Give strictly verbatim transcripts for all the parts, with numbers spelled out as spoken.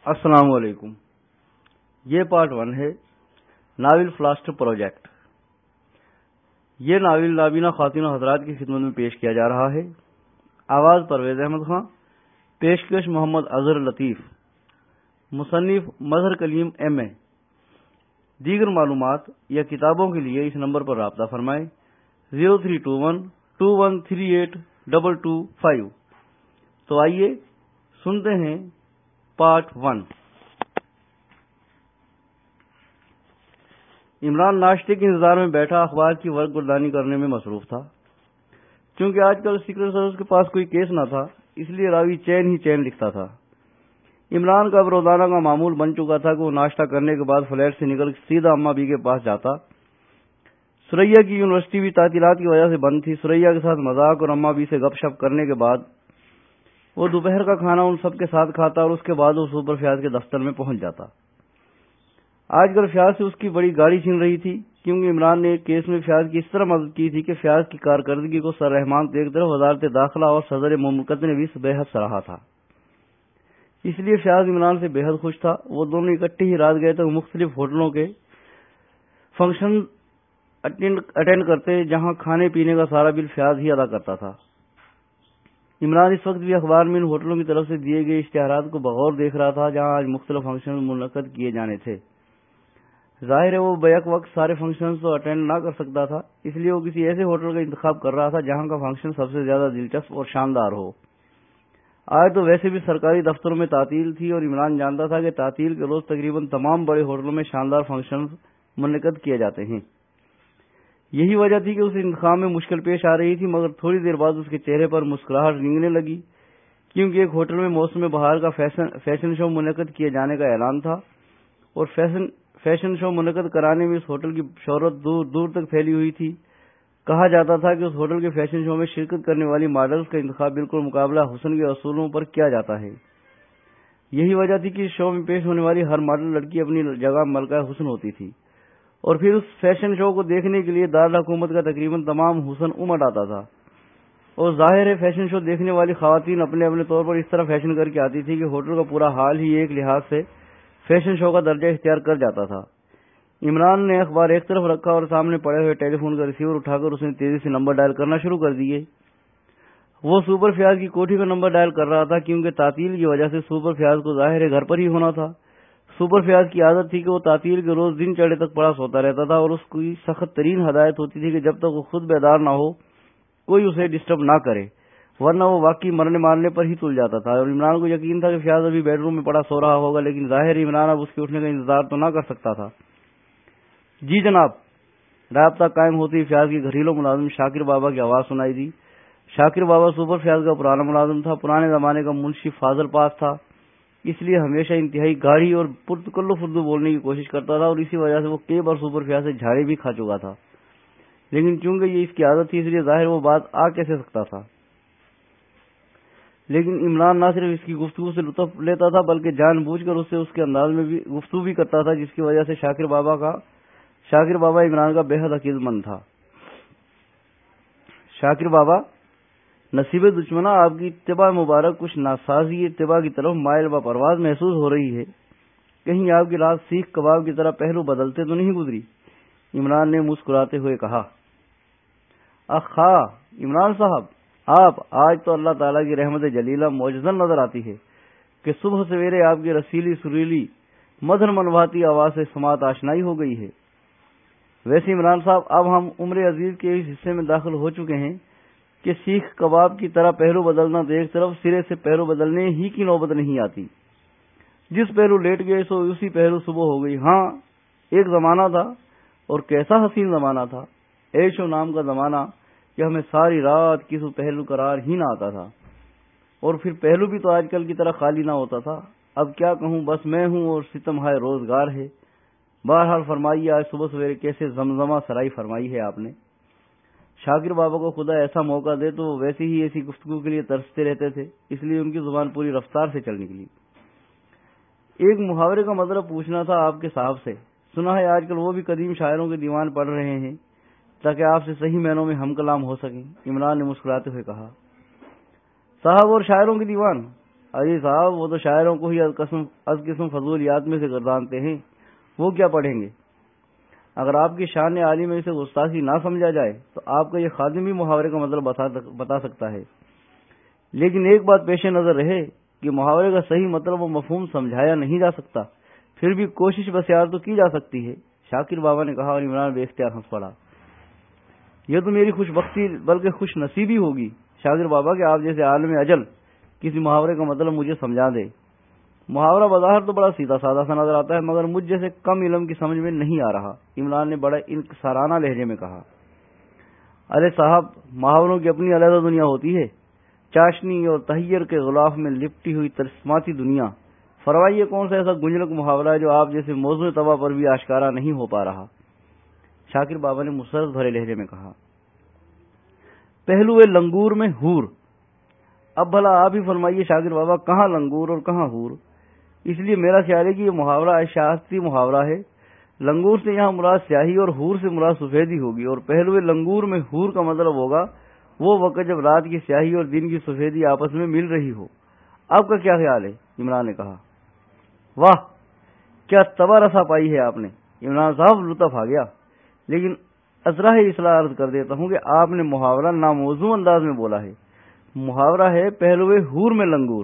السلام علیکم. یہ پارٹ ون ہے ناول فلاسٹر پروجیکٹ. یہ ناول نابینا خواتین و حضرات کی خدمت میں پیش کیا جا رہا ہے. آواز پرویز احمد خان. پیشکش محمد اظہر لطیف. مصنف مظہر کلیم ایم اے. دیگر معلومات یا کتابوں کے لیے اس نمبر پر رابطہ فرمائیں zero three two one two one three eight double two five. تو آئیے سنتے ہیں پارٹ ون. عمران ناشتے کے انتظار میں بیٹھا اخبار کی ورق گردانی کرنے میں مصروف تھا. چونکہ آج کل سیکرٹ سروس کے پاس کوئی کیس نہ تھا اس لیے راوی چین ہی چین لکھتا تھا. عمران کا اب روزانہ کا معمول بن چکا تھا کہ وہ ناشتہ کرنے کے بعد فلیٹ سے نکل سیدھا اماں بی کے پاس جاتا. سریا کی یونیورسٹی بھی تعطیلات کی وجہ سے بند تھی. سریا کے ساتھ مذاق اور اماں بی سے گپ شپ کرنے کے بعد وہ دوپہر کا کھانا ان سب کے ساتھ کھاتا اور اس کے بعد وہ سپر فیاض کے دفتر میں پہنچ جاتا. آج کل فیاض سے اس کی بڑی گاڑی چھین رہی تھی کیونکہ عمران نے ایک کیس میں فیاض کی اس طرح مدد کی تھی کہ فیاض کی کارکردگی کو سر رحمان تو ایک طرف وزارت داخلہ اور صدر مملکت نے بھی بے حد سراہا تھا. اس لیے فیاض عمران سے بے حد خوش تھا. وہ دونوں اکٹھے ہی رات گئے تک مختلف ہوٹلوں کے فنکشن اٹینڈ کرتے جہاں کھانے پینے کا سارا بل فیاض ہی ادا کرتا تھا. عمران اس وقت بھی اخبار میں ان ہوٹلوں کی طرف سے دیے گئے اشتہارات کو بغور دیکھ رہا تھا جہاں آج مختلف فنکشن منعقد کیے جانے تھے. ظاہر ہے وہ بیک وقت سارے فنکشنز تو اٹینڈ نہ کر سکتا تھا اس لیے وہ کسی ایسے ہوٹل کا انتخاب کر رہا تھا جہاں کا فنکشن سب سے زیادہ دلچسپ اور شاندار ہو. آج تو ویسے بھی سرکاری دفتروں میں تعطیل تھی اور عمران جانتا تھا کہ تعطیل کے روز تقریباً تمام بڑے ہوٹلوں میں شاندار فنکشنز منعقد کیے جاتے ہیں. یہی وجہ تھی کہ اسے انتخاب میں مشکل پیش آ رہی تھی مگر تھوڑی دیر بعد اس کے چہرے پر مسکراہٹ رنگنے لگی کیونکہ ایک ہوٹل میں موسم بہار کا فیشن فیشن شو منعقد کیے جانے کا اعلان تھا اور فیشن فیشن شو منعقد کرانے میں اس ہوٹل کی شہرت دور دور تک پھیلی ہوئی تھی. کہا جاتا تھا کہ اس ہوٹل کے فیشن شو میں شرکت کرنے والی ماڈلز کا انتخاب بالکل مقابلہ حسن کے اصولوں پر کیا جاتا ہے. یہی وجہ تھی کہ اس شو میں پیش ہونے والی ہر ماڈل لڑکی اپنی جگہ ملکہ حسن ہوتی تھی اور پھر اس فیشن شو کو دیکھنے کے لیے دارالحکومت کا تقریباً تمام حسن امٹ آتا تھا. اور ظاہر ہے فیشن شو دیکھنے والی خواتین اپنے اپنے طور پر اس طرح فیشن کر کے آتی تھی کہ ہوٹل کا پورا حال ہی ایک لحاظ سے فیشن شو کا درجہ اختیار کر جاتا تھا. عمران نے اخبار ایک طرف رکھا اور سامنے پڑے ہوئے ٹیلی فون کا ریسیور اٹھا کر اس نے تیزی سے نمبر ڈائل کرنا شروع کر دیے. وہ سپر فیاض کی کوٹھی کا نمبر ڈائل کر رہا تھا کیونکہ تعطیل کی وجہ سے سپر فیاض کو ظاہر ہے گھر پر ہی ہونا تھا. سپر فیاض کی عادت تھی کہ وہ تعطیل کے روز دن چڑھے تک پڑا سوتا رہتا تھا اور اس کی سخت ترین ہدایت ہوتی تھی کہ جب تک وہ خود بیدار نہ ہو کوئی اسے ڈسٹرب نہ کرے ورنہ وہ واقعی مرنے مارنے پر ہی تل جاتا تھا. اور عمران کو یقین تھا کہ فیاض ابھی بیڈ روم میں پڑا سو رہا ہوگا لیکن ظاہر عمران اب اس کے اٹھنے کا انتظار تو نہ کر سکتا تھا. جی جناب. رابطہ قائم ہوتی فیاض کی گھریلو ملازم شاکر بابا کی آواز سنائی دی. شاکر بابا سپر فیاض کا پرانا ملازم تھا. پرانے زمانے کا منشی فاضل پاس تھا اس لیے ہمیشہ انتہائی گاڑی اور پرتکلف اردو بولنے کی کوشش کرتا تھا اور اسی وجہ سے وہ کئی بار سپر فیاض سے جھاڑی بھی کھا چکا تھا. لیکن چونکہ یہ اس کی عادت تھی اس لیے ظاہر وہ بات آ کیسے سکتا تھا. لیکن عمران نہ صرف اس کی گفتگو سے لطف لیتا تھا بلکہ جان بوجھ کر اس سے اس کے انداز میں بھی گفتگو بھی کرتا تھا جس کی وجہ سے شاکر بابا کا شاکر بابا عمران کا بے حد عقیدت مند تھا. شاکر بابا نصیب دشمنا آپ کی اتباع مبارک کچھ ناسازی اتباع کی طرف مائل و پرواز محسوس ہو رہی ہے. کہیں آپ کی رات سیخ کباب کی طرح پہلو بدلتے تو نہیں گزری؟ عمران نے مسکراتے ہوئے کہا. اخا عمران صاحب آپ آج تو اللہ تعالیٰ کی رحمت جلیلہ معجزن نظر آتی ہے کہ صبح سویرے آپ کی رسیلی سریلی مدھر منواتی آواز سے سماعت آشنائی ہو گئی ہے. ویسے عمران صاحب اب ہم عمر عزیز کے اس حصے میں داخل ہو چکے ہیں کہ سیخ کباب کی طرح پہلو بدلنا تو ایک طرف سرے سے پہلو بدلنے ہی کی نوبت نہیں آتی. جس پہلو لیٹ گئے سو اسی پہلو صبح ہو گئی. ہاں ایک زمانہ تھا اور کیسا حسین زمانہ تھا. عیش و نام کا زمانہ کہ ہمیں ساری رات کسی پہلو قرار ہی نہ آتا تھا اور پھر پہلو بھی تو آج کل کی طرح خالی نہ ہوتا تھا. اب کیا کہوں بس میں ہوں اور ستم ہائے روزگار ہے. بہرحال فرمائیے آج صبح سویرے کیسے زمزمہ سرائی فرمائی ہے آپ نے. شاکر بابا کو خدا ایسا موقع دے تو وہ ویسے ہی ایسی گفتگو کے لیے ترستے رہتے تھے اس لیے ان کی زبان پوری رفتار سے چل نکلی. ایک محاورے کا مطلب پوچھنا تھا آپ کے صاحب سے. سنا ہے آج کل وہ بھی قدیم شاعروں کے دیوان پڑھ رہے ہیں تاکہ آپ سے صحیح معنوں میں ہم کلام ہو سکیں. عمران نے مسکراتے ہوئے کہا. صاحب اور شاعروں کے دیوان ارے صاحب وہ تو شاعروں کو ہی از قسم از قسم فضولیات میں سے گردانتے ہیں، وہ کیا پڑھیں گے؟ اگر آپ کی شان عالی میں اسے گستاخی نہ سمجھا جائے تو آپ کا یہ خادم بھی محاورے کا مطلب بتا, بتا سکتا ہے، لیکن ایک بات پیش نظر رہے کہ محاورے کا صحیح مطلب و مفہوم سمجھایا نہیں جا سکتا، پھر بھی کوشش بسیار تو کی جا سکتی ہے، شاکر بابا نے کہا، اور عمران بے اختیار ہنس پڑا۔ یہ تو میری خوش بختی بلکہ خوش نصیبی ہوگی شاکر بابا کہ آپ جیسے عالم اجل کسی محاورے کا مطلب مجھے سمجھا دے۔ محاورہ بظاہر تو بڑا سیدھا سادہ سا نظر آتا ہے، مگر مجھ جیسے کم علم کی سمجھ میں نہیں آ رہا، عمران نے بڑے انکسارانہ لہجے میں کہا۔ ارے صاحب، محاوروں کی اپنی علیحدہ دنیا ہوتی ہے، چاشنی اور تحیر کے غلاف میں لپٹی ہوئی ترسماتی دنیا۔ فرمائیے کون سا ایسا گنجلک محاورہ ہے جو آپ جیسے موضوع طبع پر بھی آشکارا نہیں ہو پا رہا؟ شاکر بابا نے مسرت بھرے لہجے میں کہا۔ پہلوئے لنگور میں ہور۔ اب بھلا آپ ہی فرمائیے شاکر بابا، کہاں لنگور اور کہاں ہور؟ اس لیے میرا خیال ہے کہ یہ محاورہ اشاعتی محاورہ ہے۔ لنگور سے یہاں مراد سیاہی اور ہور سے مراد سفیدی ہوگی، اور پہلوئے لنگور میں ہور کا مطلب ہوگا وہ وقت جب رات کی سیاہی اور دن کی سفیدی آپس میں مل رہی ہو۔ آپ کا کیا خیال ہے؟ عمران نے کہا۔ واہ، کیا طبع رسا پائی ہے آپ نے! عمران صاحب لطف آ گیا، لیکن ازراہ اصلاح عرض کر دیتا ہوں کہ آپ نے محاورہ ناموزوں انداز میں بولا ہے۔ محاورہ ہے پہلوئے ہور میں لنگور،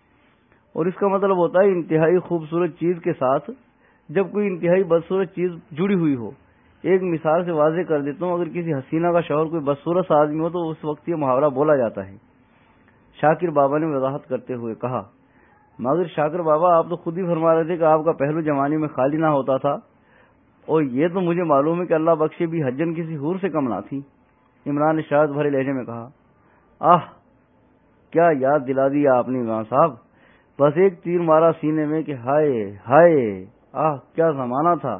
اور اس کا مطلب ہوتا ہے انتہائی خوبصورت چیز کے ساتھ جب کوئی انتہائی بدصورت چیز جڑی ہوئی ہو۔ ایک مثال سے واضح کر دیتا ہوں، اگر کسی حسینہ کا شوہر کوئی بدصورت آدمی ہو تو اس وقت یہ محاورہ بولا جاتا ہے۔ شاکر بابا نے وضاحت کرتے ہوئے کہا۔ مگر شاکر بابا، آپ تو خود ہی فرما رہے تھے کہ آپ کا پہلو جوانی میں خالی نہ ہوتا تھا، اور یہ تو مجھے معلوم ہے کہ اللہ بخشے بھی حجن کسی حور سے کم نہ تھی۔ عمران نے شاید بھرے لہجے میں کہا۔ آہ، کیا یاد دلا دیا آپ نے عمران صاحب! بس ایک تیر مارا سینے میں کہ ہائے ہائے، آہ کیا زمانہ تھا!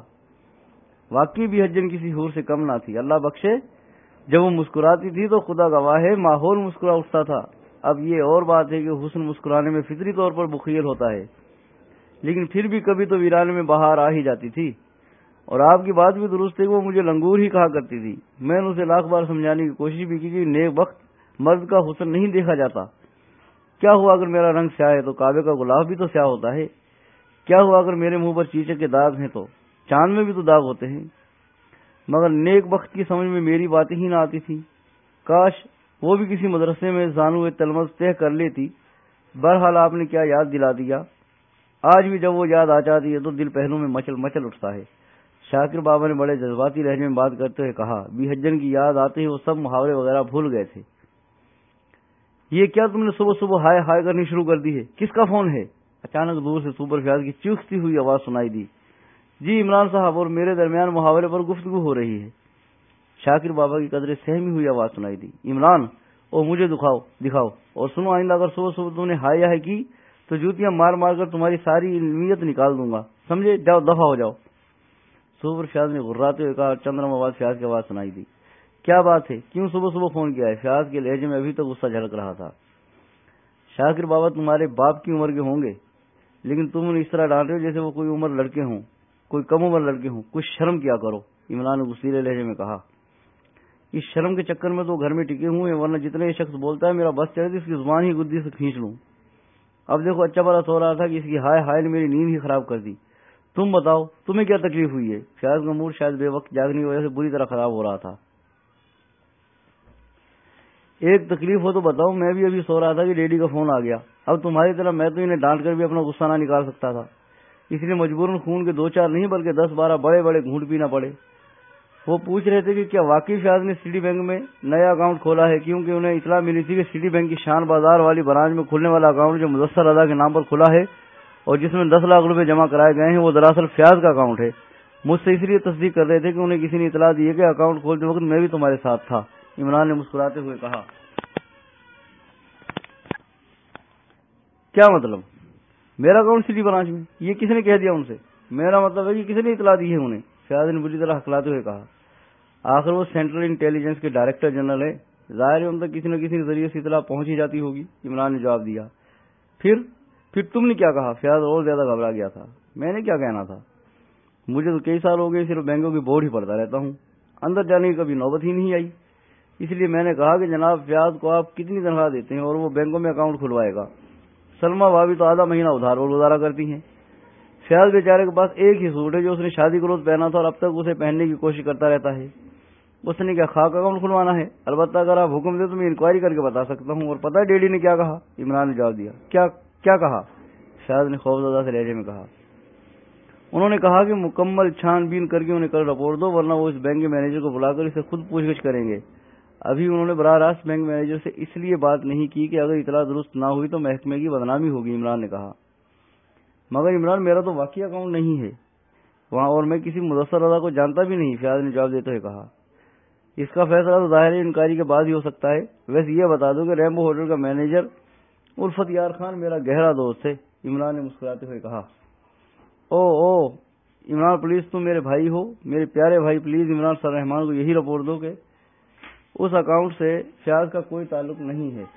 واقعی بھی حجن کسی حور سے کم نہ تھی، اللہ بخشے۔ جب وہ مسکراتی تھی تو خدا گواہ ہے ماحول مسکرا اٹھتا تھا۔ اب یہ اور بات ہے کہ حسن مسکرانے میں فطری طور پر بخیل ہوتا ہے، لیکن پھر بھی کبھی تو ویرانے میں بہار آ ہی جاتی تھی۔ اور آپ کی بات بھی درست ہے کہ وہ مجھے لنگور ہی کہا کرتی تھی۔ میں نے اسے لاکھ بار سمجھانے کی کوشش بھی کی کہ نیک وقت مرد کا حسن نہیں دیکھا جاتا۔ کیا ہوا اگر میرا رنگ سیاہ ہے تو کعبے کا غلاف بھی تو سیاہ ہوتا ہے؟ کیا ہوا اگر میرے منہ پر چیچک کے داغ ہیں تو چاند میں بھی تو داغ ہوتے ہیں؟ مگر نیک وقت کی سمجھ میں میری باتیں ہی نہ آتی تھی۔ کاش وہ بھی کسی مدرسے میں زانو تلمذ طے کر لیتی۔ بہرحال آپ نے کیا یاد دلا دیا۔ آج بھی جب وہ یاد آ جاتی ہے تو دل پہلو میں مچل مچل اٹھتا ہے۔ شاکر بابا نے بڑے جذباتی لہجے میں بات کرتے ہوئے کہا۔ بی حجن کی یاد آتے ہی وہ سب محاورے وغیرہ بھول گئے تھے۔ یہ کیا تم نے صبح صبح ہائے ہائے کرنی شروع کر دی ہے؟ کس کا فون ہے؟ اچانک دور سے سپر فیاض کی چیختی ہوئی آواز سنائی دی۔ جی عمران صاحب اور میرے درمیان محاورے پر گفتگو ہو رہی ہے۔ شاکر بابا کی قدرے سہمی ہوئی آواز سنائی دی۔ عمران، او مجھے دکھاؤ دکھاؤ اور سنو، آئندہ اگر صبح صبح تم نے ہائے ہائے کی تو جوتیاں مار مار کر تمہاری ساری علمیت نکال دوں گا، سمجھے؟ جاؤ دفع ہو جاؤ۔ سپر فیاض نے غراتے ہوئے کہا۔ چندرم آواز فیاض کی آواز سنائی دی۔ کیا بات ہے؟ کیوں صبح صبح فون کیا ہے؟ فیاض کے لہجے میں ابھی تک غصہ جھلک رہا تھا۔ شاکر بابا تمہارے باپ کی عمر کے ہوں گے، لیکن تم انہیں اس طرح ڈانٹ رہے ہو جیسے وہ کوئی عمر لڑکے ہوں، کوئی کم عمر لڑکے ہوں۔ کچھ شرم کیا کرو، عمران نے غصیلے لہجے میں کہا۔ اس شرم کے چکر میں تو گھر میں ٹکے ہوئے ہیں، ورنہ جتنے یہ شخص بولتا ہے میرا بس چلے تو اس کی زبان ہی گدی سے کھینچ لوں۔ اب دیکھو، اچھا بڑا سو رہا تھا کہ اس کی ہائے ہائے نے میری نیند ہی خراب کر دی۔ تم بتاؤ تمہیں کیا تکلیف ہوئی ہے؟ فیاض کا موڈ شاید بے وقت جاگنے کی وجہ سے بری طرح خراب ہو رہا تھا۔ ایک تکلیف ہو تو بتاؤ، میں بھی ابھی سو رہا تھا کہ ڈیڈی کا فون آ گیا۔ اب تمہاری طرح میں تو انہیں ڈانٹ کر بھی اپنا غصہ نہ نکال سکتا تھا، اس لیے مجبوراً خون کے دو چار نہیں بلکہ دس بارہ بڑے بڑے گھونٹ پینا پڑے۔ وہ پوچھ رہے تھے کہ کیا واقعی فیاض نے سٹی بینک میں نیا اکاؤنٹ کھولا ہے، کیونکہ انہیں اطلاع ملی تھی کہ سٹی بینک کی شان بازار والی برانچ میں کھلنے والا اکاؤنٹ جو مدثر رضا کے نام پر کھلا ہے اور جس میں دس لاکھ روپے جمع کرائے گئے ہیں، وہ دراصل فیاض کا اکاؤنٹ ہے۔ مجھ سے اس لیے تصدیق کر رہے تھے کہ انہیں کسی نے اطلاع دی ہے کہ اکاؤنٹ کھولتے وقت میں بھی تمہارے ساتھ تھا۔ عمران نے مسکراتے ہوئے کہا۔ کیا مطلب؟ میرا اکاؤنٹ سٹی برانچ میں؟ یہ کس نے کہہ دیا ان سے؟ میرا مطلب ہے کہ کس نے اطلاع دی ہے انہیں؟ فیاض نے بری طرح ہکلاتے ہوئے کہا۔ آخر وہ سینٹرل انٹیلیجنس کے ڈائریکٹر جنرل ہے، ظاہر ہے ان تک کسی نہ کسی ذریعے سے اطلاع پہنچ ہی جاتی ہوگی، عمران نے جواب دیا۔ پھر پھر تم نے کیا کہا؟ فیاض اور زیادہ گھبرا گیا تھا۔ میں نے کیا کہنا تھا؟ مجھے تو کئی سال ہو گئے صرف بینکوں کی بورڈ ہی پڑھتا رہتا ہوں، اندر جانے کی کبھی نوبت ہی نہیں آئی، اس لیے میں نے کہا کہ جناب فیاض کو آپ کتنی تنخواہ دیتے ہیں اور وہ بینکوں میں اکاؤنٹ کھلوائے گا؟ سلمہ بھابھی تو آدھا مہینہ ادھار اور گزارا کرتی ہیں. فیاض بیچارے کے پاس ایک ہی سوٹ ہے جو اس نے شادی کے روز پہنا تھا اور اب تک اسے پہننے کی کوشش کرتا رہتا ہے. اس نے کیا خاک اکاؤنٹ کھلوانا ہے؟ البتہ اگر آپ حکم دیں تو میں انکوائری کر کے بتا سکتا ہوں. اور پتہ ہے ڈیڈی نے کیا کہا؟ عمران نے جواب دیا. کیا کیا کہا؟ فیاض نے خوفزدہ سے لہجے میں کہا. انہوں نے کہا کہ مکمل چھان بین کر کے انہیں کل رپورٹ دو ورنہ وہ اس بینک کے مینیجر کو بلا کر اسے خود پوچھ گچھ کریں گے. ابھی انہوں نے براہ راست بینک مینیجر سے اس لیے بات نہیں کی کہ اگر اطلاع درست نہ ہوئی تو محکمے کی بدنامی ہوگی. عمران نے کہا. مگر عمران میرا تو واقعی اکاؤنٹ نہیں ہے وہاں اور میں کسی مدثر رضا کو جانتا بھی نہیں. فیاض نے جواب دیتے ہوئے کہا. اس کا فیصلہ تو ظاہر انکوائری کے بعد ہی ہو سکتا ہے. ویسے یہ بتا دو کہ ریمبو ہوٹل کا مینیجر الفت یار خان میرا گہرا دوست ہے. عمران نے مسکراتے ہوئے کہا. او او عمران پلیز تم میرے بھائی ہو, میرے پیارے بھائی. پلیز عمران سر رحمان کو یہی رپورٹ دو کہ اس اکاؤنٹ سے فیاض کا کوئی تعلق نہیں ہے.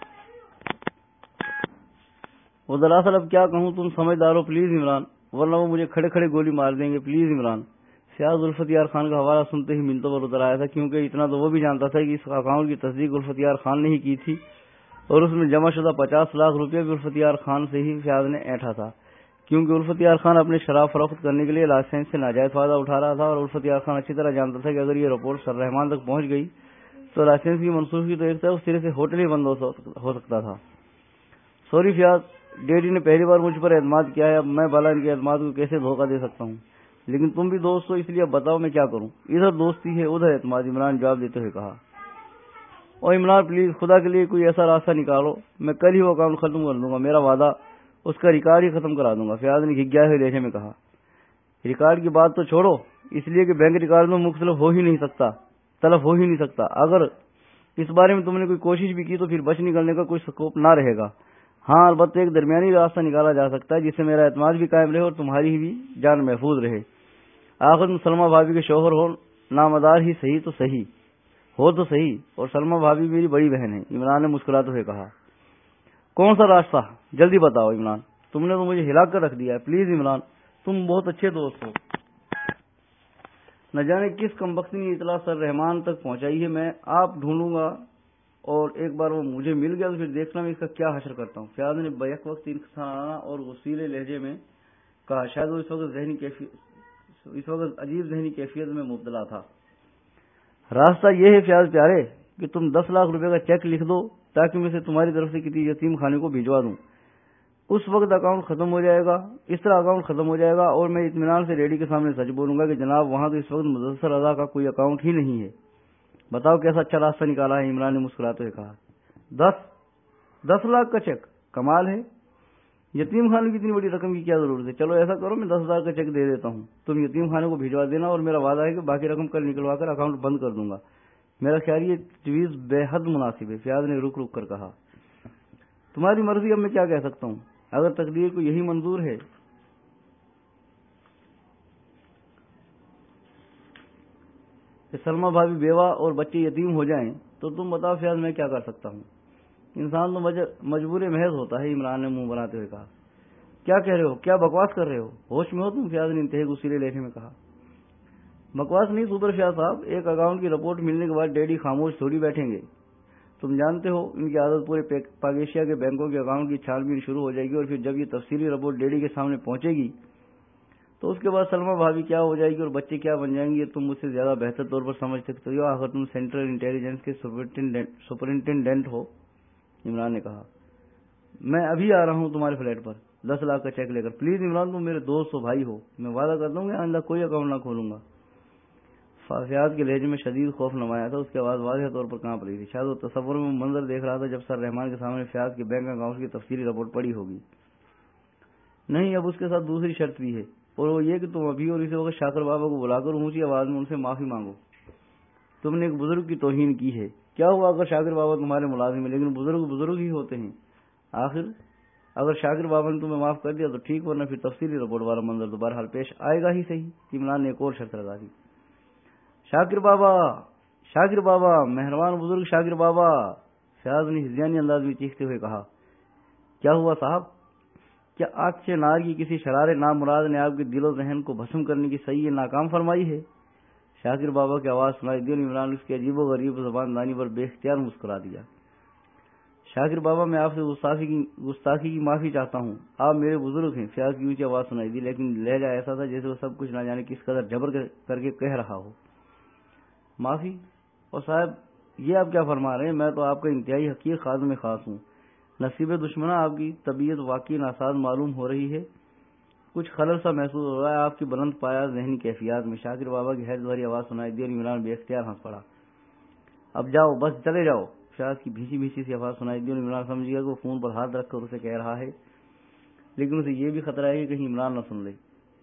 وہ دراصل اب کیا کہوں, تم سمجھدار ہو. پلیز عمران, ورنہ وہ مجھے کھڑے کھڑے گولی مار دیں گے. پلیز عمران. فیاض الفت یار خان کا حوالہ سنتے ہی منتوں پر اتر آیا تھا, کیونکہ اتنا تو وہ بھی جانتا تھا کہ اس اکاؤنٹ کی تصدیق الفت یار خان نے ہی کی تھی اور اس میں جمع شدہ پچاس لاکھ روپے بھی الفت یار خان سے ہی فیاض نے اینٹھا تھا, کیونکہ الفت یار خان اپنے شراب فروخت کرنے کے لیے لائسنس سے ناجائز فائدہ اٹھا رہا تھا. اور الفت یار خان اچھی طرح جانتا تھا کہ اگر یہ رپورٹ سر رحمان تک پہنچ گئی تو لائسنس کی منسوخی تو ایک طرح اس طرح سے ہوٹل ہی بند ہو سکتا تھا. سوری فیاض, ڈیڈی نے پہلی بار مجھ پر اعتماد کیا ہے, اب میں بالا ان کے اعتماد کو کیسے دھوکہ دے سکتا ہوں. لیکن تم بھی دوست ہو, اس لیے بتاؤ میں کیا کروں. ادھر دوستی ہے ادھر اعتماد. عمران جواب دیتے ہوئے کہا. اور عمران پلیز خدا کے لیے کوئی ایسا راستہ نکالو, میں کل ہی وہ اکاؤنٹ ختم کر دوں گا. میرا وعدہ, اس کا ریکارڈ ہی ختم کرا دوں گا. فیاض نے گھگیا ہوئے لہجے میں کہا. ریکارڈ کی بات تو چھوڑو, اس لیے کہ بینک ریکارڈ میں مختلف ہو ہی نہیں سکتا تلف ہو ہی نہیں سکتا. اگر اس بارے میں تم نے کوئی کوشش بھی کی تو پھر بچ نکلنے کا کوئی سکوپ نہ رہے گا. ہاں البتہ ایک درمیانی راستہ نکالا جا سکتا ہے جس سے میرا اعتماد بھی قائم رہے اور تمہاری بھی جان محفوظ رہے. آخر تم سلمہ بھابھی کے شوہر ہو, نامدار ہی صحیح تو صحیح ہو تو صحیح, اور سلمہ بھابھی میری بڑی بہن ہے. عمران نے مسکراتے ہوئے کہا. کون سا راستہ, جلدی بتاؤ. عمران, تم نے تو مجھے ہلا کر رکھ دیا ہے. پلیز عمران, تم بہت اچھے دوست ہو. نہ جانے کس کمبخت نے اطلاع سر رحمان تک پہنچائی ہے. میں آپ ڈھونڈوں گا اور ایک بار وہ مجھے مل گیا تو پھر دیکھنا میں اس کا کیا حشر کرتا ہوں. فیاض نے بیک وقت انسانانہ اور غصیلے لہجے میں کہا. شاید وہ اس وقت ذہنی کیفیت اس وقت عجیب ذہنی کیفیت میں مبتلا تھا. راستہ یہ ہے فیاض پیارے کہ تم دس لاکھ روپے کا چیک لکھ دو تاکہ میں اسے تمہاری طرف سے کسی یتیم خانے کو بھجوا دوں. اس وقت اکاؤنٹ ختم ہو جائے گا. اس طرح اکاؤنٹ ختم ہو جائے گا اور میں اطمینان سے ڈیڈی کے سامنے سچ بولوں گا کہ جناب وہاں تو اس وقت مدثر رضا کا کوئی اکاؤنٹ ہی نہیں ہے. بتاؤ کیسا اچھا راستہ نکالا ہے. عمران نے مسکراتے ہوئے کہا. دس دس لاکھ کا چیک, کمال ہے. یتیم خانے کی اتنی بڑی رقم کی کیا ضرورت ہے. چلو ایسا کرو, میں دس ہزار کا چیک دے دیتا ہوں, تم یتیم خانے کو بھجوا دینا اور میرا وعدہ ہے کہ باقی رقم کل نکلوا کر اکاؤنٹ بند کر دوں گا. میرا خیال یہ تجویز بے حد مناسب ہے. فیاض نے رک رک کر کہا. تمہاری مرضی, اب میں کیا کہہ سکتا ہوں. اگر تقدیر کو یہی منظور ہے کہ سلمہ بھابھی بیوہ اور بچے یتیم ہو جائیں تو تم بتاؤ فیاض میں کیا کر سکتا ہوں. انسان تو مجبور محض ہوتا ہے. عمران نے منہ بناتے ہوئے کہا. کیا کہہ رہے ہو, کیا بکواس کر رہے ہو, ہوش میں ہو تم. فیاض نے انتہائی غصیلے لہجے میں کہا. بکواس نہیں سپر فیاض صاحب, ایک اکاؤنٹ کی رپورٹ ملنے کے بعد ڈیڈی خاموش تھوڑی بیٹھیں گے. تم جانتے ہو ان کی عادت پورے پاکیشیا کے بینکوں کے اکاؤنٹ کی چھان بین شروع ہو جائے گی اور پھر جب یہ تفصیلی رپورٹ ڈیڈی کے سامنے پہنچے گی تو اس کے بعد سلمہ بھابھی کیا ہو جائے گی اور بچے کیا بن جائیں گے یہ تم مجھ سے زیادہ بہتر طور پر سمجھ سکتے ہو. آخر تم سینٹرل انٹیلیجنس کے سپرنٹینڈنٹ ہو. عمران نے کہا. میں ابھی آ رہا ہوں تمہارے فلیٹ پر دس لاکھ کا چیک لے کر. پلیز عمران, تم میرے دوست ہو, بھائی ہو, میں وعدہ کرتا ہوں کہ آئندہ کوئی اکاؤنٹ نہ کھولوں گا. فیاض کے لہجے میں شدید خوف نمایا تھا. اس کی آواز واضح طور پر کانپ رہی تھی. شاید وہ تصور میں منظر دیکھ رہا تھا جب سر رحمان کے سامنے فیاض کے بینک اکاؤنٹ کی تفصیلی رپورٹ پڑی ہوگی. نہیں, اب اس کے ساتھ دوسری شرط بھی ہے اور وہ یہ کہ تم ابھی اور اسی وقت شاکر بابا کو بلا کر اونچی آواز میں ان سے معافی مانگو. تم نے ایک بزرگ کی توہین کی ہے. کیا ہوا اگر شاکر بابا تمہارے ملازم ہیں, لیکن بزرگ بزرگ ہی ہوتے ہیں. آخر اگر شاکر بابا نے تمہیں معاف کر دیا تو ٹھیک, ورنہ پھر تفصیلی رپورٹ والا منظر تو بہرحال پیش آئے گا ہی صحیح. عمران نے ایک اور شرط لگا دی. شاکر بابا, شاکر بابا, مہربان بزرگ شاکر بابا. فیاض نے ہذیانی انداز میں چیختے ہوئے کہا. کیا ہوا صاحب, کیا آگ سے نار کی کسی شرار نامراد نے آپ کے دل و ذہن کو بھسم کرنے کی صحیح ناکام فرمائی ہے؟ شاکر بابا کی آواز سنائی دی اور عمران اس کی عجیب و غریب زبان دانی پر بے اختیار مسکرا دیا. شاکر بابا میں آپ سے گستاخی کی گستاخی کی معافی چاہتا ہوں، آپ میرے بزرگ ہیں۔ فیاض کی اونچی آواز سنائی دی، لیکن لہجہ ایسا تھا جیسے وہ سب کچھ نہ جانے کس قدر جبر کر کے کہہ رہا ہو۔ معافی؟ اور صاحب یہ آپ کیا فرما رہے ہیں؟ میں تو آپ کا انتہائی حقیر خادم خاص ہوں۔ نصیب دشمنا، آپ کی طبیعت واقعی ناساز معلوم ہو رہی ہے، کچھ خلل سا محسوس ہو رہا ہے آپ کی بلند پایہ ذہنی کیفیات میں۔ شاکر بابا کی حیرت بھری آواز سنائی دی اور عمران بے اختیار ہنس پڑا۔ اب جاؤ، بس چلے جاؤ۔ فیاض کی بھیچی بھیچی سی آواز سنائی دی اور عمران سمجھ گیا کہ وہ فون پر ہاتھ رکھ کر اسے کہہ رہا ہے، لیکن اسے یہ بھی خطرہ ہے کہ کہیں عمران نہ سن لے۔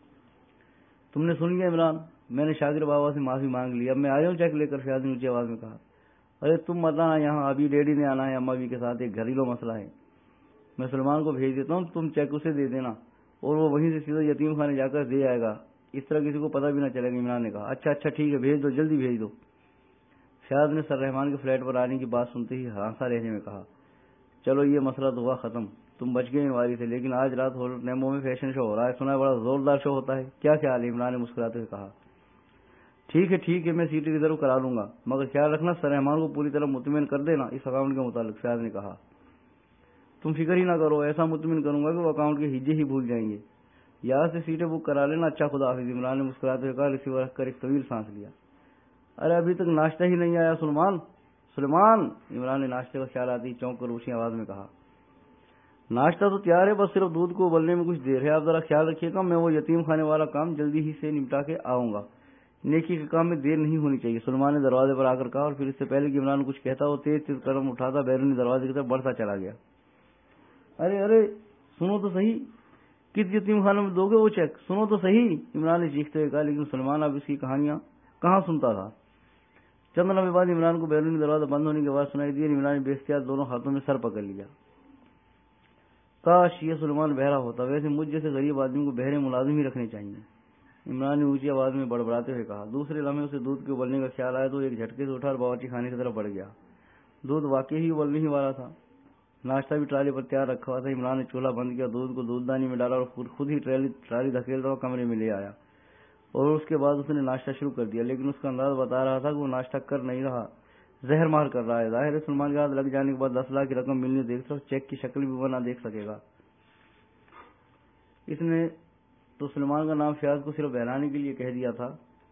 تم نے سن لیا عمران؟ میں نے شاکر بابا سے معافی مانگ لی، اب میں آیا ہوں چیک لے کر، فیاض نے اونچی آواز میں کہا۔ ارے تم مت آنا یہاں، ابھی ڈیڈی نے آنا ہے، اما بھی کے ساتھ ایک گھریلو مسئلہ ہے۔ میں سلمان کو بھیج دیتا ہوں، تم چیک اسے دے دینا اور وہ وہیں سے سیدھا یتیم خانے جا کر دے آئے گا، اس طرح کسی کو پتہ بھی نہ چلے گا۔ عمران نے کہا۔ اچھا اچھا ٹھیک ہے، بھیج دو، جلدی بھیج دو۔ فیاض نے سر رحمان کے فلیٹ پر آنے کی بات سنتے ہی ہراساں لہجے میں کہا، چلو یہ مسئلہ تو ہوا ختم، تم بچ گئے انواری سے، لیکن آج رات ہوٹل نیمو میں فیشن شو ہو رہا ہے، سنا ہے بڑا زوردار شو ہوتا ہے، کیا خیال ہے؟ عمران نے مسکراتے ہوئے کہا۔ ٹھیک ہے ٹھیک ہے، میں سیٹیں ریزرو کرا لوں گا، مگر خیال رکھنا سر رحمان کو پوری طرح مطمئن کر دینا اس اکاؤنٹ کے متعلق۔ فیاض نے کہا۔ تم فکر ہی نہ کرو، ایسا مطمئن کروں گا کہ وہ اکاؤنٹ کے ہجے ہی بھول جائیں گے۔ یہاں سے سیٹیں بک کرا لینا، اچھا خدا حافظ۔ عمران نے مسکراتے ہوئے کہا، ریسیور رکھ کر ایک طویل سانس لیا۔ ارے ابھی تک ناشتہ ہی نہیں آیا سلمان؟ سلمان! عمران نے ناشتے کا خیال آتے ہی چونک کر اونچی آواز میں کہا۔ ناشتہ تو تیار ہے، بس صرف دودھ کو ابلنے میں کچھ دیر ہے، آپ ذرا خیال رکھیے گا، میں وہ یتیم خانے والا کام جلدی ہی سے نمٹا کے آؤں گا، نیکی کے کام میں دیر نہیں ہونی چاہیے، سلمان نے دروازے پر آ کر کہا، اور پھر اس سے پہلے کہ عمران کچھ کہتا وہ تیز تیز قدم اٹھاتا بیرونی دروازے کی طرف بڑھتا چلا گیا۔ ارے ارے سنو تو صحیح، کس یتیم خانے میں دو گے وہ چیک؟ سنو تو صحیح، عمران نے چیختے ہوئے کہا، لیکن سلمان اب اس کی کہانیاں کہاں سنتا تھا۔ چند لمحے بعد عمران کو بیرونی دروازہ بند ہونے کی آواز سنائی دی اور عمران نے بے اختیار دونوں ہاتھوں میں سر پکڑ لیا۔ کاش یہ سلمان بہرا ہوتا، ویسے مجھ جیسے غریب آدمی کو بہرے ملازم ہی رکھنے چاہیے، عمران نے اونچی آواز میں بڑبڑاتے ہوئے کہا۔ دوسرے لمحے اسے دودھ کے ابلنے کا خیال آیا تو ایک جھٹکے سے اٹھا اور باورچی خانے کی طرف بڑھ گیا۔ دودھ واقعی ہی ابلنے ہی والا تھا، ناشتہ بھی ٹرالی پر تیار رکھا ہوا تھا۔ عمران نے چولہا بند کیا، دودھ کو دودھ دانی میں ڈالا اور خود خود ہی ٹرالی ٹرالی دھکیلتا ہوا کمرے میں لے آیا، اور اس کے بعد اس نے ناشتہ شروع کر دیا، لیکن اس کا انداز بتا رہا تھا کہ وہ ناشتہ کر نہیں رہا، زہر مار کر رہا ہے۔ ظاہر ہے سلمان کے ہاتھ لگ جانے کے بعد دس لاکھ کی رقم ملنے دیکھ کر چیک کی شکل بھی وہ نہ دیکھ سکے گا۔ اس نے تو سلمان کا نام فیاض کو صرف بہلانے کے لیے کہہ دیا تھا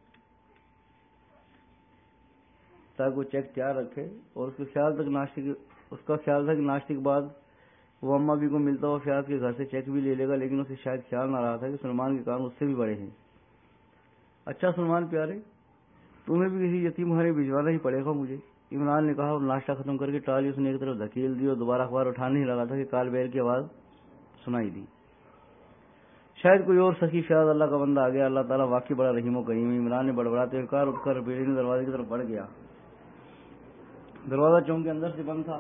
تاکہ وہ چیک تیار رکھے، اور اس کے خیال تک ناشتے کے اس کا خیال تھا کہ ناشتے کے بعد وہ اما بھی کو ملتا ہوا فیاض کے گھر سے چیک بھی لے لے گا، لیکن اسے شاید خیال نہ رہا تھا کہ سلمان کے کام اس سے بھی بڑے ہیں۔ اچھا سلمان پیارے، تمہیں بھی کسی یتیم خانے بھجوانا ہی پڑے گا مجھے، عمران نے کہا، اور ناشتہ ختم کر کے ٹرالی اس نے ایک طرف دھکیل دی اور دوبارہ اخبار اٹھانے ہی لگا تھا کہ کال بیل کی آواز سنائی دی۔ شاید کوئی اور سخی فیاض اللہ کا بندہ آ گیا، اللہ تعالیٰ واقعی بڑا رحیم و کریم ہے، عمران نے بڑبڑاتے ہوئے کہا، اٹھ کر بیڑی نے دروازے کی طرف بڑھ گیا۔ دروازہ چونکہ اندر سے بند تھا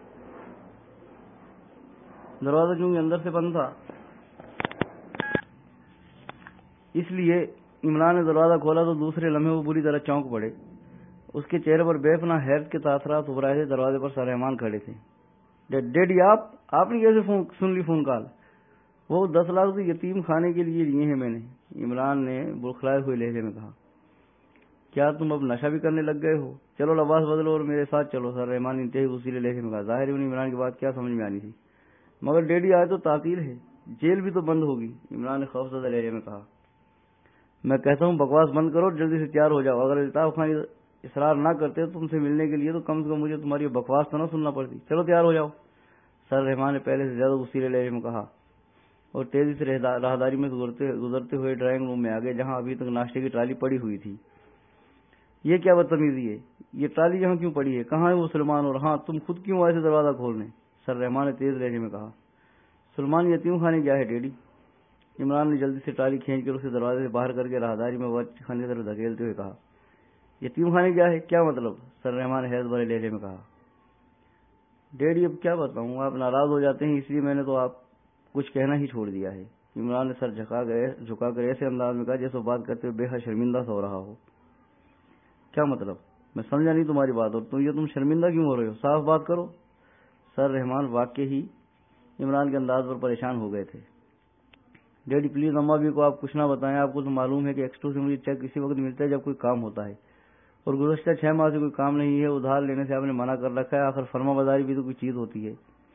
دروازہ چونکہ اندر سے بند تھا اس لیے عمران نے دروازہ کھولا تو دوسرے لمحے وہ بری طرح چونک پڑے، اس کے چہرے پر بے پناہ حیرت کے تاثرات ابھر رہے تھے۔ دروازے پر سر رحمان کھڑے تھے۔ ڈیڈی آپ آپ نے کیسے فون سن لی فون کال؟ وہ دس لاکھ تو یتیم خانے کے لیے لیے ہیں میں نے، عمران نے بڑکھلائے ہوئے لہجے میں کہا۔ کیا تم اب نشہ بھی کرنے لگ گئے ہو؟ چلو لباس بدلو اور میرے ساتھ چلو، سر رحمان نے انتہائی غصیلے لہجے میں کہا۔ ظاہر ہے انہیں عمران کی بات کیا سمجھ میں آنی تھی، مگر ڈیڈی آج تو تعطیل ہے، جیل بھی تو بند ہوگی، عمران نے خوفزدہ لہجے میں کہا۔ میں کہتا ہوں بکواس بند کرو، جلدی سے تیار ہو جاؤ، اگر الطاف خان اصرار نہ کرتے تم سے ملنے کے لیے تو کم سے کم مجھے تمہاری بکواس تو نہ سننا پڑتی، چلو تیار ہو جاؤ، سر رحمان نے پہلے سے زیادہ غصیلے لہجے میں کہا، اور تیزی سے راہداری میں گزرتے ہوئے ڈرائنگ روم میں آ گئے جہاں ابھی تک ناشتے کی ٹرالی پڑی ہوئی تھی۔ یہ کیا بدتمیزی ہے، یہ ٹرالی یہاں کیوں پڑی ہے، کہاں ہے وہ سلمان، اور ہاں تم خود کیوں آئے تھے دروازہ کھولنے، سر رحمان نے تیز لہجے میں کہا۔ سلمان یتیم خانے گیا ہے ڈیڈی، عمران نے جلدی سے ٹرالی کھینچ کر اسے دروازے سے باہر کر کے راہداری میں ورچ خانے کی طرف دھکیلتے ہوئے کہا۔ یتیم خانے گیا ہے، کیا مطلب، سر رحمان نے حیرت بھرے لہجے میں کہا۔ ڈیڈی اب کیا بتاؤں، آپ ناراض ہو جاتے ہیں اس لیے میں نے تو آپ کچھ کہنا ہی چھوڑ دیا ہے، عمران نے سر جھکا کر جھکا کر ایسے انداز میں کہا جیسے بات کرتے ہوئے بے حد شرمندہ سا ہو رہا ہو۔ کیا مطلب، میں سمجھا نہیں تمہاری بات، اور تم یہ تم شرمندہ کیوں ہو رہے ہو، صاف بات کرو۔ سر رحمان واقعی ہی عمران کے انداز پر پریشان ہو گئے تھے۔ ڈیڈی پلیز اما بھی کو آپ کچھ نہ بتائیں، آپ کو تو معلوم ہے کہ ایکسٹو سے مجھے چیک اسی وقت ملتا ہے جب کوئی کام ہوتا ہے، اور گزشتہ چھ ماہ سے کوئی کام نہیں ہے، ادھار لینے سے آپ نے منع کر رکھا ہے، آخر فرما برداری بھی تو کوئی چیز ہوتی ہے۔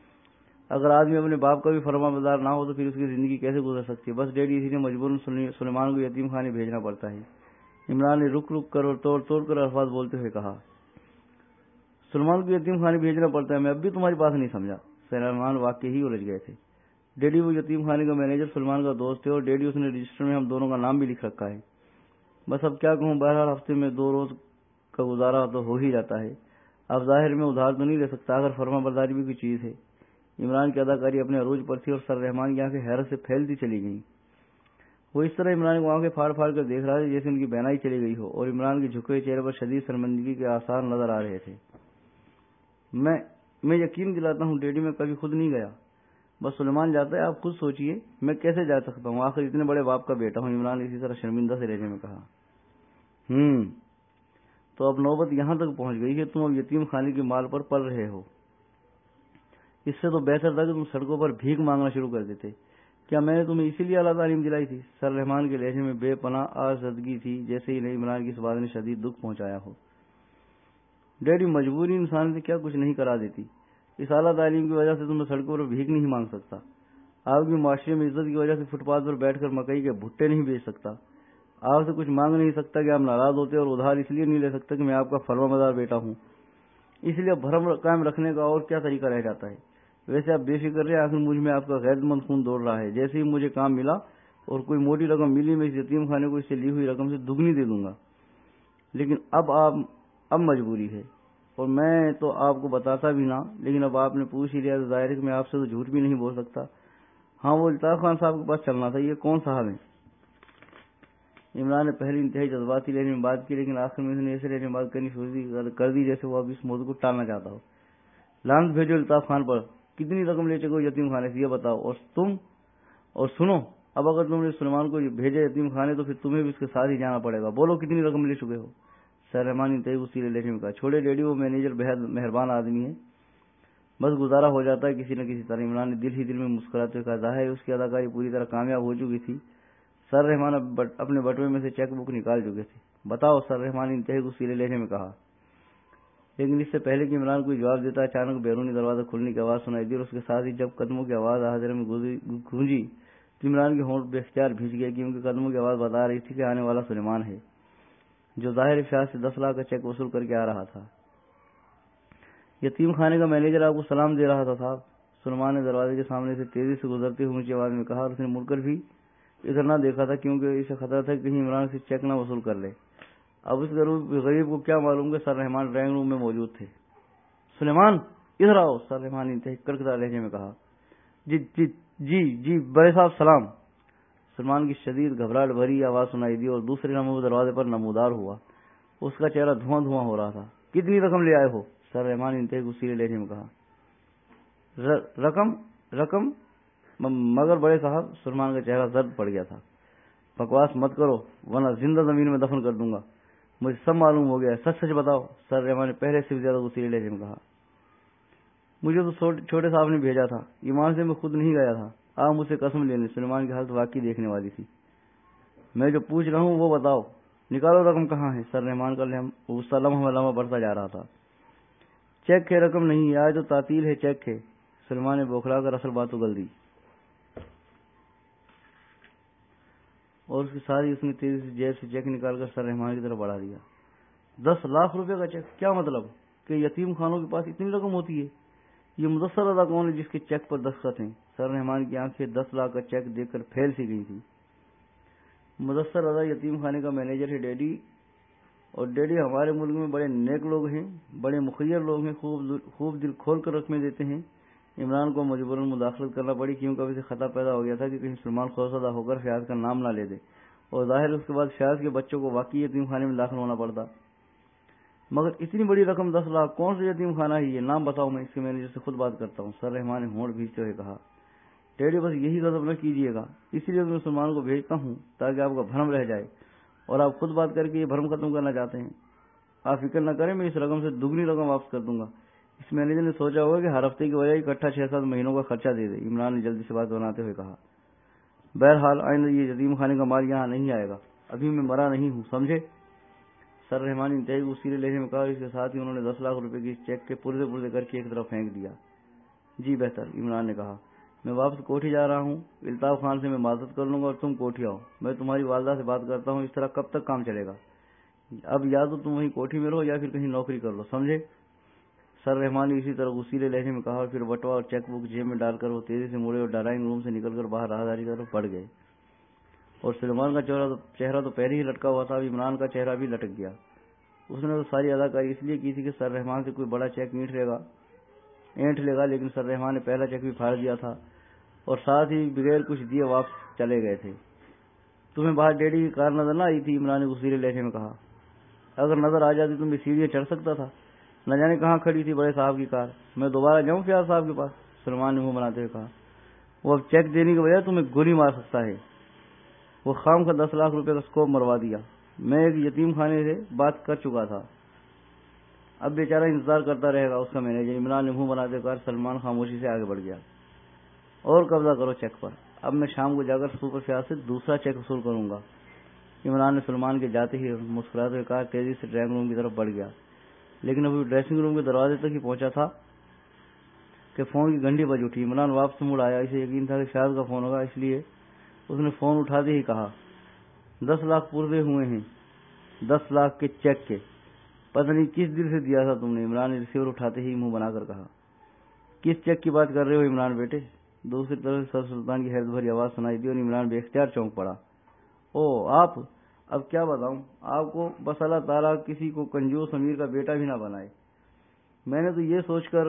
اگر آدمی اپنے باپ کا بھی فرما بردار نہ ہو تو پھر اس کی زندگی کیسے گزر سکتی ہے؟ بس ڈیڈی اسی لیے مجبور سلیمان کو یتیم خانے بھیجنا پڑتا ہے۔ عمران نے رک رک کر اور توڑ توڑ کر الفاظ بولتے ہوئے کہا، سلیمان کو یتیم خانے بھیجنا پڑتا ہے، میں اب بھی تمہاری بات نہیں سمجھا۔ سلیمان واقعی ہی الجھ گئے تھے۔ ڈیڈی وہ یتیم خانے کا مینیجر سلیمان کا دوست ہے، اور ڈیڈی اس نے رجسٹر میں ہم دونوں کا نام بھی لکھ رکھا ہے۔ بس اب کیا کہوں، بہرحال ہفتے میں دو روز کا گزارا تو ہو ہی جاتا ہے۔ اب ظاہر میں ادھار تو نہیں لے سکتا، اگر فرما برداری بھی کوئی چیز ہے۔ عمران کی اداکاری اپنے عروج پر تھی اور سر رحمان کی آنکھیں حیرت سے پھیلتی چلی گئیں۔ وہ اس طرح عمران کو آنکھیں پھاڑ پھاڑ کر دیکھ رہا تھا جیسے ان کی بہنائی چلی گئی ہو، اور عمران کے جھکے چہرے پر شدید شرمندگی کے آثار نظر آ رہے تھے۔ میں میں یقین دلاتا ہوں ڈیڈی، میں کبھی خود نہیں گیا، بس سلیمان جاتا ہے، آپ خود سوچئے میں کیسے جا سکتا ہوں، آخر اتنے بڑے باپ کا بیٹا ہوں۔ عمران اسی طرح شرمندہ سے لہجے میں کہا، ہوں تو اب نوبت یہاں تک پہنچ گئی ہے، تم اب یتیم خانے کے مال پر پل رہے ہو۔ اس سے تو بہتر تھا کہ تم سڑکوں پر بھیک مانگنا شروع کر دیتے۔ کیا میں نے تمہیں اسی لیے اعلیٰ تعلیم دلائی تھی؟ سر رحمان کے لہجے میں بے پناہ آزردگی تھی، جیسے ہی نہیں عمران کی اس بات نے شدید دکھ پہنچایا ہو۔ ڈیڈی، مجبوری انسان سے کیا کچھ نہیں کرا دیتی۔ اس اعلیٰ تعلیم کی وجہ سے تم سڑکوں پر بھیک نہیں مانگ سکتا، آپ کی معاشرے میں عزت کی وجہ سے فٹ پاتھ پر بیٹھ کر مکئی کے بھٹے نہیں بیچ سکتا، آپ سے کچھ مانگ نہیں سکتا کہ آپ ناراض ہوتے، اور ادھار اس لیے نہیں لے سکتا کہ میں آپ کا فرما بردار بیٹا ہوں۔ اس لیے بھرم قائم رکھنے کا اور کیا طریقہ رہ جاتا ہے؟ ویسے آپ بے فکر رہے، آخر مجھ میں آپ کا غیر مند خون دوڑ رہا ہے۔ جیسے ہی مجھے کام ملا اور کوئی موٹی رقم ملی، میں اس یتیم خانے کو اس سے لی ہوئی رقم سے دگنی دے دوں گا، لیکن اب آپ اب مجبوری ہے، اور میں تو آپ کو بتاتا بھی نہ، لیکن اب آپ نے پوچھ ہی لیا تو ظاہر ہے کہ میں آپ سے تو جھوٹ بھی نہیں بول سکتا۔ ہاں، وہ الطاف خان صاحب کے پاس چلنا تھا۔ یہ کون صاحب ہیں؟ عمران نے پہلی انتہائی جذباتی لہجے میں بات کی، لیکن آخر میں اس نے ایسے لہجے میں بات کرنی کر دی جیسے وہ اب اس موضوع کو ٹالنا چاہتا ہو۔ لعنت بھیجو الطاف خان پر، کتنی رقم لے چکے ہو یتیم خانے سے یہ بتاؤ، اور تم اور سنو، اب اگر تم نے سلیمان کو بھیجے یتیم خانے تو پھر تمہیں بھی اس کے ساتھ ہی جانا پڑے گا۔ بولو کتنی رقم لے چکے ہو؟ سر رحمان انتہائی غصے لہجے میں کہا، چھوڑے ڈیڈی، وہ مینیجر بہت مہربان آدمی ہے، بس گزارا ہو جاتا ہے کسی نہ کسی طرح۔ عمران نے دل ہی دل میں مسکراتے ہوئے کہا، ظاہر ہے اس کی اداکاری پوری طرح کامیاب ہو چکی تھی۔ سر رحمان اپنے بٹوے میں سے چیک بک نکال چکے تھے۔ بتاؤ، سر رحمان نے انتہائی غصے لہجے میں کہا۔ لیکن اس سے پہلے کہ عمران کوئی جواب دیتا، اچانک بیرونی دروازہ کھلنے کی آواز سنائی دی، اور اس کے ساتھ ہی جب قدموں کی آواز حاضرے میں گونجی تو عمران کے ہونٹ بے اختیار بھیج گئے، کیونکہ قدموں کی آواز بتا رہی تھی کہ آنے والا سلیمان ہے، جو ظاہر افشاء سے دس لاکھ کا چیک وصول کر کے آ رہا تھا۔ یتیم خانے کا مینیجر آپ کو سلام دے رہا تھا صاحب، سلیمان نے دروازے کے سامنے سے تیزی سے گزرتے ہوئے اونچی آواز میں کہا، اور اس نے مڑ کر بھی ادھر نہ دیکھا تھا، کیونکہ اسے خطرہ تھا کہ کہیں عمران سے چیک نہ وصول کر لے۔ اب اس غریب کو کیا معلوم کہ سر رحمان ڈرائنگ روم میں موجود تھے۔ سلیمان، ادھر آؤ، سر رحمان نے انتہائی کڑکدار لہجے میں کہا۔ جی جی جی جی بڑے صاحب سلام۔ سلیمان کی شدید گھبراہٹ بھری آواز سنائی دی، اور دوسرے لمحے وہ دروازے پر نمودار ہوا۔ اس کا چہرہ دھواں دھواں ہو رہا تھا۔ کتنی رقم لے آئے ہو؟ سر رحمان نے انتہائی غصے لہجے میں کہا۔ رقم رقم مگر بڑے صاحب، سلیمان کا چہرہ زرد پڑ گیا تھا۔ بکواس مت کرو ورنہ زندہ زمین میں دفن کر دوں گا، مجھے سب معلوم ہو گیا، سچ سچ بتاؤ، سر رحمان نے پہلے سے بھی زیادہ غصے لہجے میں کہا۔ مجھے تو چھوٹے صاحب نے بھیجا تھا، ایمان سے میں خود نہیں گیا تھا، آپ مجھ سے قسم لینے۔ سلیمان کی حالت واقعی دیکھنے والی تھی۔ میں جو پوچھ رہا ہوں وہ بتاؤ، نکالو رقم کہاں ہے؟ سر رحمان کا غصہ لمحہ لمحہ بڑھتا جا رہا تھا۔ چیک ہے، رقم نہیں ہے، آج تو تعطیل ہے، چیک ہے۔ سلیمان نے بوکھلا کر اصل بات اگل دی، اور اس کے ساتھ ہی اس نے تیزی سے جیب سے چیک نکال کر سر رحمان کی طرف بڑھا دیا۔ دس لاکھ روپے کا چیک؟ کیا مطلب کہ یتیم خانوں کے پاس اتنی رقم ہوتی ہے؟ یہ مدثر ادا کون ہے جس کے چیک پر دستخط ہیں؟ سر رحمان کی آنکھیں دس لاکھ کا چیک دیکھ کر پھیل سی گئی تھی۔ مدثر ادا یتیم خانے کا مینیجر ہے ڈیڈی، اور ڈیڈی ہمارے ملک میں بڑے نیک لوگ ہیں، بڑے مخیر لوگ ہیں، خوب خوب دل کھول کر رقمیں دیتے ہیں۔ عمران کو مجبوراً مداخلت کرنا پڑی، کیونکہ اسے خطرہ پیدا ہو گیا تھا کہ کہیں سلیمان خوفزدہ ہو کر فیاض کا نام نہ لے دے، اور ظاہر اس کے بعد فیاض کے بچوں کو واقعی یتیم خانے میں داخل ہونا پڑتا۔ مگر اتنی بڑی رقم دس لاکھ، کون سا یتیم خانہ ہے یہ؟ نام بتاؤ، میں اس کے مینیجر سے خود بات کرتا ہوں۔ سر رحمان نے ہونٹ بھیجتے ہوئے کہا۔ ڈیڈی، بس یہی غضب نہ کیجیے گا، اسی لیے میں سلیمان کو بھیجتا ہوں تاکہ آپ کا بھرم رہ جائے، اور آپ خود بات کر کے یہ بھرم ختم کرنا چاہتے ہیں۔ آپ فکر نہ کریں، میں اس رقم سے دگنی رقم واپس کر دوں گا۔ اس مینیجر نے سوچا ہوگا کہ ہر ہفتے کی وجہ اکٹھا چھ سات مہینوں کا خرچہ دے دے۔ عمران نے جلدی سے بات بناتے ہوئے کہا، بہرحال آئندہ یہ یتیم خانے کا مال یہاں نہیں آئے گا، ابھی میں مرا نہیں ہوں، سمجھے؟ سر رحمان انتہائی غصے لہجے میں کہا، اور اس کے ساتھ ہی انہوں نے دس لاکھ روپے کی چیک کے پرزے پرزے کر کے ایک طرف پھینک دیا۔ جی بہتر، عمران نے کہا۔ میں واپس کوٹھی جا رہا ہوں، الطاف خان سے میں معذرت کر لوں گا اور تم کوٹھی آؤ، میں تمہاری والدہ سے بات کرتا ہوں، اس طرح کب تک کام چلے گا؟ اب یا تو تم وہیں کوٹھی میں رہو یا پھر کہیں نوکری کر لو، سمجھے؟ سر رحمان نے اسی طرح غصیلے لہجے میں کہا اور پھر بٹوا اور چیک بک جیب میں ڈال کر وہ تیزی سے مڑے اور ڈرائنگ روم سے نکل کر باہر راہداری کی طرف بڑھ گئے۔ اور سلیمان کا چہرہ تو پہلے ہی لٹکا ہوا تھا، اب عمران کا چہرہ بھی لٹک گیا۔ اس نے تو ساری اداکاری اس لیے کی تھی کہ سر رحمان سے کوئی بڑا چیک اینٹ لے گا اینٹ لے گا لیکن سر رحمان نے پہلا چیک بھی پھاڑ دیا تھا اور ساتھ ہی بغیر کچھ دیے واپس چلے گئے تھے۔ تمہیں باہر ڈیڈی کی کار نظر نہ آئی تھی؟ عمران نے غصیلے لہجے میں کہا۔ اگر نظر آ جاتی تو میں سیڑھیاں چڑھ سکتا تھا، نہ جانے کہاں کھڑی تھی بڑے صاحب کی کار، میں دوبارہ جاؤں فیاض صاحب کے پاس؟ سلمان نے منہ بناتے ہوئے کہا۔ وہ اب چیک دینے کے بجائے تمہیں گولی مار سکتا ہے، وہ خام کا دس لاکھ روپے کا اسکوپ مروا دیا، میں ایک یتیم خانے سے بات کر چکا تھا، اب بیچارہ انتظار کرتا رہے گا اس کا مینیجر۔ عمران نے منہ بناتے ہوئے کہا۔ سلمان خاموشی سے آگے بڑھ گیا۔ اور قبضہ کرو چیک پر، اب میں شام کو جا کر سپر فیاض سے دوسرا چیک وصول کروں گا۔ عمران نے سلمان کے جاتے ہی مسکراتے ہوئے کہا، تیزی سے ڈرائنگ روم کی طرف بڑھ گیا، لیکن ابھی ڈریسنگ روم کے دروازے تک ہی پہنچا تھا کہ فون کی گھنٹی بج اٹھی۔ عمران واپس مڑ آیا، اسے یقین تھا کہ فیاض کا فون ہوگا، اس لیے اس نے فون اٹھاتے ہی کہا، دس لاکھ پورے ہوئے ہیں، دس لاکھ کے چیک کے، پتہ نہیں کس دل سے دیا تھا تم نے؟ عمران نے ریسیور اٹھاتے ہی منہ بنا کر کہا۔ کس چیک کی بات کر رہے ہو عمران بیٹے؟ دوسری طرف سر سلطان کی حیرت بھری آواز سنائی دی اور عمران بے اختیار چونک پڑا۔ او آپ، اب کیا بتاؤں آپ کو، بس اللہ تعالیٰ کسی کو کنجوس امیر کا بیٹا بھی نہ بنائے۔ میں نے تو یہ سوچ کر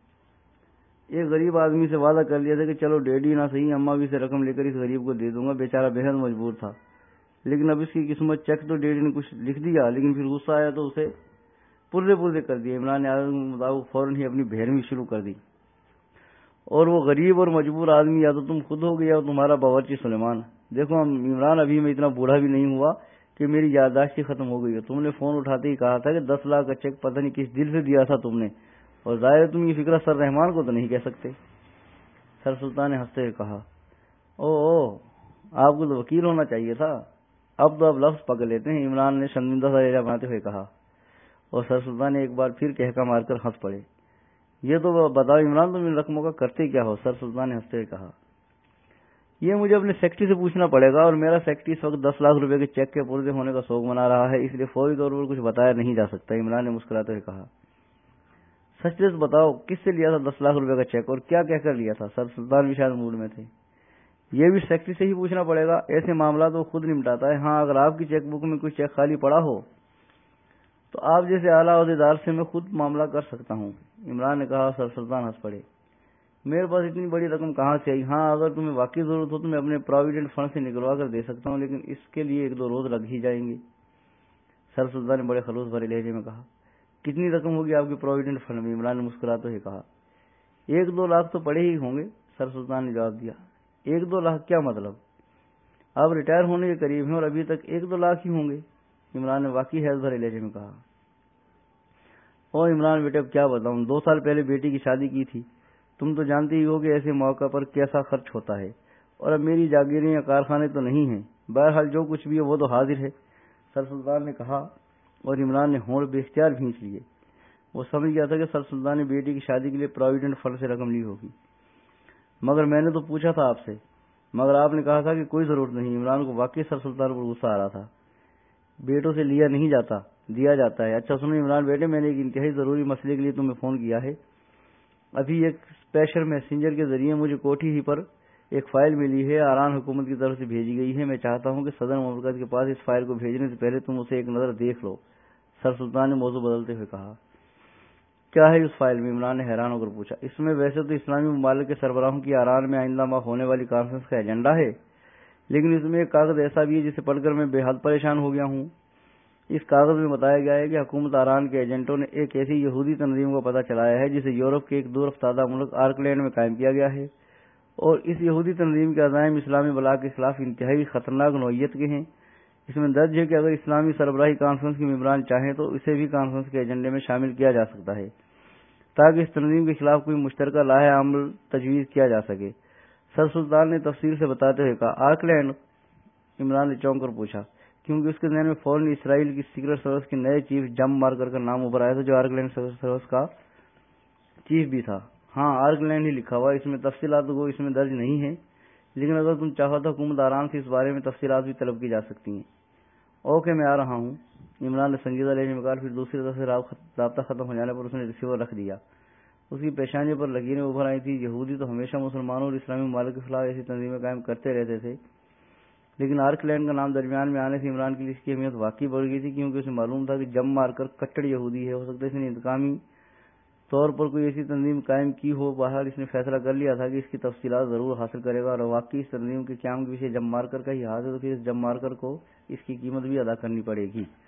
ایک غریب آدمی سے وعدہ کر لیا تھا کہ چلو ڈیڈی نہ صحیح اماں بھی سے رقم لے کر اس غریب کو دے دوں گا، بیچارہ بے حد مجبور تھا، لیکن اب اس کی قسمت، چیک تو ڈیڈی نے کچھ لکھ دیا لیکن پھر غصہ آیا تو اسے پرزے پرزے کر دیے۔ عمران نے عادت کے مطابق فوراً ہی اپنی بھیرمی شروع کر دی۔ اور وہ غریب اور مجبور آدمی یا تو تم خود ہو گیا اور تمہارا باورچی سلیمان۔ دیکھو عمران، ابھی میں اتنا بوڑھا بھی نہیں ہوا کہ میری یادداشت ہی ختم ہو گئی ہے۔ تم نے فون اٹھاتے ہی کہا تھا کہ دس لاکھ کا چیک پتہ نہیں کس دل سے دیا تھا تم نے، اور ظاہر ہے تم یہ فکرہ سر رحمان کو تو نہیں کہہ سکتے۔ سر سلطان نے ہنستے ہوئے کہا، او او آپ کو تو وکیل ہونا چاہیے تھا، اب تو آپ لفظ پکڑ لیتے ہیں۔ عمران نے شرمندہ سا لہجہ بناتے ہوئے کہا، اور سر سلطان نے ایک بار پھر کہکا مار کر ہنس پڑے۔ یہ تو بتاؤ عمران، تم ان رقموں کا کرتے کیا ہو؟ سر سلطان نے ہنستے ہوئے کہا، یہ مجھے اپنے سیکرٹری سے پوچھنا پڑے گا، اور میرا سیکرٹری اس وقت دس لاکھ روپے کے چیک کے پردے ہونے کا شوق منا رہا ہے، اس لیے فوری طور پر کچھ بتایا نہیں جا سکتا۔ عمران نے مسکراتے ہوئے کہا، سچ سچ بتاؤ کس سے لیا تھا دس لاکھ روپے کا چیک اور کیا کہہ کر لیا تھا؟ سر سلطان بھی شاید موڈ میں تھے۔ یہ بھی سیکرٹری سے ہی پوچھنا پڑے گا، ایسے معاملات وہ خود نمٹاتا ہے۔ ہاں اگر آپ کی چیک بک میں کوئی چیک خالی پڑا ہو تو آپ جیسے اعلیٰ عہدیدار سے میں خود معاملہ کر سکتا ہوں۔ عمران نے کہا۔ سر سلطان ہنس پڑے۔ میرے پاس اتنی بڑی رقم کہاں سے آئی؟ ہاں اگر تمہیں واقعی ضرورت ہو تو میں اپنے پراویڈنٹ فنڈ سے نکلوا کر دے سکتا ہوں، لیکن اس کے لیے ایک دو روز لگ ہی جائیں گے۔ سر سلطان نے بڑے خلوص بھرے لہجے میں کہا، کتنی رقم ہوگی آپ کے پراویڈنٹ فنڈ میں؟ عمران نے مسکراتے ہوئے کہا، ایک دو لاکھ تو پڑے ہی ہوں گے۔ سر سلطان نے جواب دیا۔ ایک دو لاکھ کیا مطلب؟ آپ ریٹائر ہونے کے قریب ہیں اور ابھی تک ایک دو لاکھ ہی ہوں گے؟ عمران نے واقعی حیرت بھرے لہجے میں کہا۔ اور عمران بیٹے اب کیا بتاؤں، دو سال پہلے بیٹی کی شادی کی تھی، تم تو جانتے ہی ہو کہ ایسے موقع پر کیسا خرچ ہوتا ہے، اور اب میری جاگیریں یا کارخانے تو نہیں ہیں، بہرحال جو کچھ بھی ہے وہ تو حاضر ہے، سر سلطان نے کہا، اور عمران نے ہونٹ بے اختیار بھینچ لیے۔ وہ سمجھ گیا تھا کہ سر سلطان نے بیٹی کی شادی کے لیے پراویڈنٹ فنڈ سے رقم لی ہوگی۔ مگر میں نے تو پوچھا تھا آپ سے، مگر آپ نے کہا تھا کہ کوئی ضرورت نہیں۔ عمران کو واقعی سر سلطان پر غصہ آ رہا تھا۔ بیٹوں سے لیا نہیں جاتا، دیا جاتا ہے۔ اچھا سنو عمران بیٹے، میں نے ایک انتہائی ضروری مسئلے کے لیے تمہیں فون کیا ہے۔ ابھی ایک اسپیشل میسنجر کے ذریعے مجھے کوٹھی ہی پر ایک فائل ملی ہے، ایران حکومت کی طرف سے بھیجی گئی ہے۔ میں چاہتا ہوں کہ صدر مملکت کے پاس اس فائل کو بھیجنے سے پہلے تم اسے ایک نظر دیکھ لو۔ سر سلطان نے موضوع بدلتے ہوئے کہا، کیا ہے اس فائل میں؟ عمران نے حیران ہو کر پوچھا۔ اس میں ویسے تو اسلامی ممالک کے سربراہوں کی ایران میں آئندہ ماہ ہونے والی کانفرنس کا ایجنڈا ہے، لیکن اس میں ایک کاغذ ایسا بھی ہے جسے پڑھ کر میں بے حد پریشان ہو گیا ہوں۔ اس کاغذ میں بتایا گیا ہے کہ حکومت ایران کے ایجنٹوں نے ایک ایسی یہودی تنظیم کو پتہ چلایا ہے جسے یورپ کے ایک دور افتادہ ملک آرکلینڈ میں قائم کیا گیا ہے، اور اس یہودی تنظیم کے عزائم اسلامی بلاک کے خلاف انتہائی خطرناک نوعیت کے ہیں۔ اس میں درج ہے کہ اگر اسلامی سربراہی کانفرنس کے ممبران چاہیں تو اسے بھی کانفرنس کے ایجنڈے میں شامل کیا جا سکتا ہے تاکہ اس تنظیم کے خلاف کوئی مشترکہ لائحہ عمل تجویز کیا جا سکے۔ سر سلطان نے تفصیل سے بتاتے ہوئے کہا، آرکلینڈ؟ عمران نے چونک کر پوچھا، کیونکہ اس کے ذہن میں فوراً اسرائیل کی سیکرٹ سروس کے نئے چیف جم مارکر کا نام ابھر آیا تھا، جو آرکلینڈ سروس کا چیف بھی تھا۔ ہاں آرک لینڈ ہی لکھا ہوا ہے، اس میں تفصیلات کو اس میں درج نہیں ہے، لیکن اگر تم چاہو تو حکومت آرام سے اس بارے میں تفصیلات بھی طلب کی جا سکتی ہیں۔ اوکے میں آ رہا ہوں۔ عمران نے سنجیدہ لہجے میں کہا۔ پھر دوسری طرف سے رابطہ ختم ہو جانے پر اس نے ریسیور رکھ دیا۔ اس کی پیشانیوں پر لکیریں ابھر آئی تھیں۔ یہودی تو ہمیشہ مسلمانوں اور اسلامی ممالک کے خلاف ایسی تنظیمیں قائم کرتے رہتے تھے، لیکن آرک لینڈ کا نام درمیان میں آنے سے عمران کے لیے اس کی اہمیت واقعی بڑھ گئی تھی، کیونکہ اسے معلوم تھا کہ جم مار کر کٹڑ یہودی ہے، ہو سکتا ہے اس نے انتقامی طور پر کوئی ایسی تنظیم قائم کی ہو۔ بہرحال اس نے فیصلہ کر لیا تھا کہ اس کی تفصیلات ضرور حاصل کرے گا، اور واقعی اس تنظیم کے قیام کے پیچھے جم مارکر کا ہی ہاتھ ہے، تو پھر اس جم مارکر کو اس کی قیمت بھی ادا کرنی پڑے گی۔